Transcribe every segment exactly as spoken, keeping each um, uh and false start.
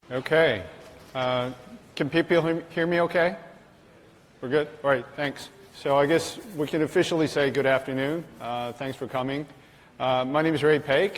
Okay. Uh, can people hear- hear me okay? We're good? All right, thanks. So I guess we can officially say good afternoon. Uh, thanks for coming. Uh, my name is Ray Paik.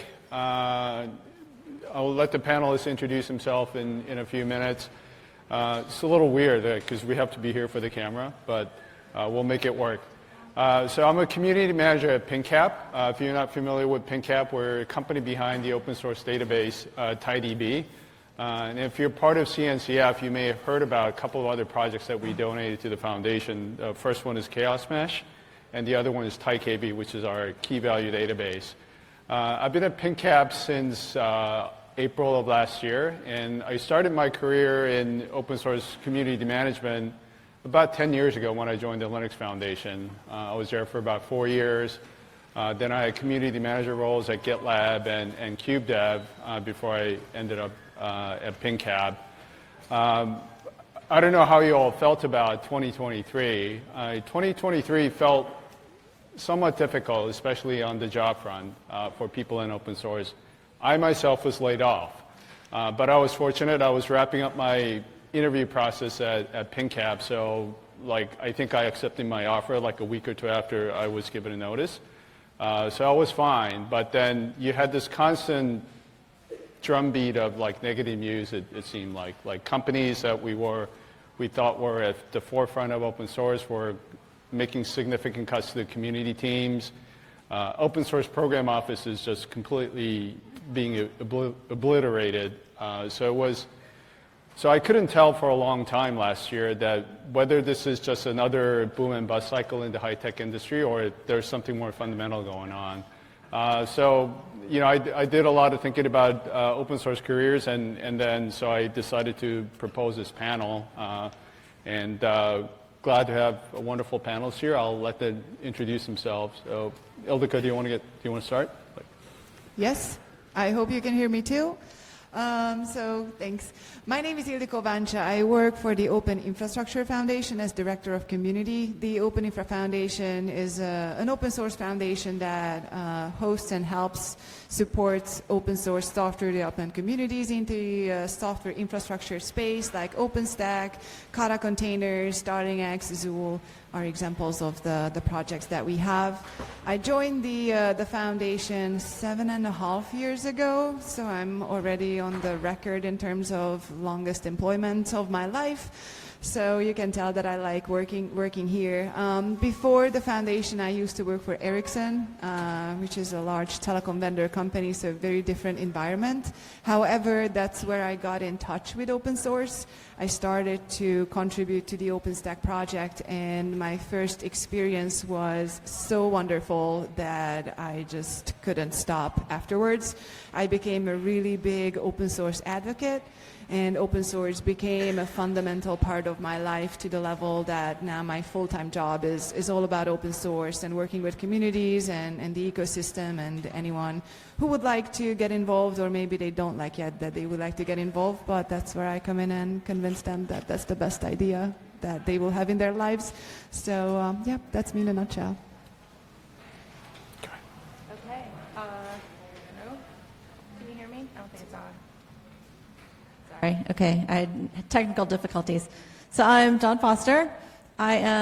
Uh, I'll let the panelists introduce himself in, in a few minutes. Uh, it's a little weird because uh, we have to be here for the camera, but uh, we'll make it work. Uh, so I'm a community manager at PingCap. Uh, if you're not familiar with PingCap, we're a company behind the open source database uh, TiDB. Uh, and if you're part of C N C F, you may have heard about a couple of other projects that we donated to the foundation. The first one is Chaos Mesh, and the other one is TiKV, which is our key value database. Uh, I've been at PingCap since uh, April of last year, and I started my career in open source community management about ten years ago when I joined the Linux Foundation. Uh, I was there for about four years. Uh, then I had community manager roles at GitLab and, and KubeDev uh, before I ended up uh, at PingCap. Um, I don't know how you all felt about twenty twenty-three. Uh, twenty twenty-three felt somewhat difficult, especially on the job front uh, for people in open source. I myself was laid off, uh, but I was fortunate. I was wrapping up my interview process at, at PingCap, so like I think I accepted my offer like a week or two after I was given a notice. Uh, so I was fine, but then you had this constant drumbeat of like negative news. It, it seemed like like companies that we were we thought were at the forefront of open source were making significant cuts to the community teams. Uh, open source program offices just completely being obli obliterated. Uh, so it was. So I couldn't tell for a long time last year that whether this is just another boom and bust cycle in the high-tech industry or there's something more fundamental going on. Uh, so, you know, I, I did a lot of thinking about uh, open source careers, and, and then so I decided to propose this panel. Uh, and uh, glad to have a wonderful panelist here. I'll let them introduce themselves. So, Ildiko, do you want to get? Do you want to start? Yes, I hope you can hear me too. Um, so thanks. My name is Ildiko Vancha. I work for the Open Infrastructure Foundation as Director of Community. The Open Infra Foundation is a, an open source foundation that uh, hosts and helps support open source software development communities into the uh, software infrastructure space like OpenStack, Kata containers, StarlingX, Zool are examples of the, the projects that we have. I joined the, uh, the foundation seven and a half years ago, so I'm already on the record in terms of longest employment of my life. So you can tell that I like working working here. Um, before the foundation, I used to work for Ericsson, uh, which is a large telecom vendor company, so a very different environment. However, that's where I got in touch with open source. I started to contribute to the OpenStack project, and my first experience was so wonderful that I just couldn't stop afterwards. I became a really big open source advocate, and open source became a fundamental part of my life to the level that now my full-time job is, is all about open source and working with communities and, and the ecosystem, and anyone who would like to get involved, or maybe they don't like yet that they would like to get involved, but that's where I come in and convince them that that's the best idea that they will have in their lives. So um, yeah, that's me in a nutshell. Okay. Uh, hello? Can you hear me? I don't think it's on. Sorry. Okay. I had technical difficulties. So I'm Dawn Foster. I am